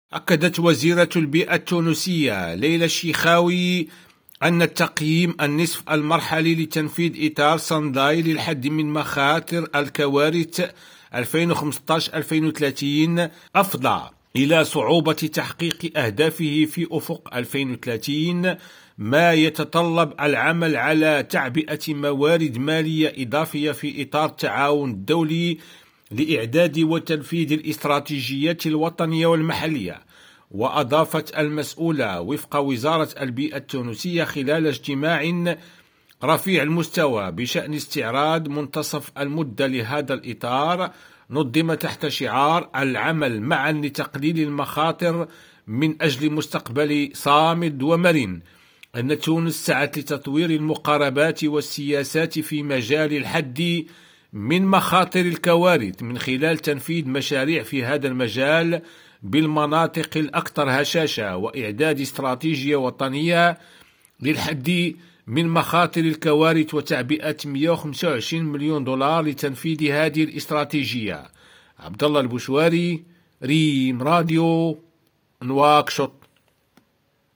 أكدت وزيرة البيئة التونسية ليلى الشيخاوي أن التقييم النصف المرحلي لتنفيذ إطار سنداي للحد من مخاطر الكوارث 2015-2030 أفضى إلى صعوبة تحقيق أهدافه في أفق 2030، ما يتطلب العمل على تعبئة موارد مالية إضافية في إطار التعاون الدولي لإعداد وتنفيذ الاستراتيجيات الوطنية والمحلية. وأضافت المسؤولة وفق وزارة البيئة التونسية خلال اجتماع رفيع المستوى بشأن استعراض منتصف المدة لهذا الإطار، نظم تحت شعار العمل معا لتقليل المخاطر من أجل مستقبل صامد ومرن، أن تونس سعت لتطوير المقاربات والسياسات في مجال الحد من مخاطر الكوارث من خلال تنفيذ مشاريع في هذا المجال بالمناطق الأكثر هشاشة، وإعداد استراتيجية وطنية للحد من مخاطر الكوارث وتعبئة 125 مليون دولار لتنفيذ هذه الاستراتيجية. عبد الله البشواري، ريم راديو، نواكشوط.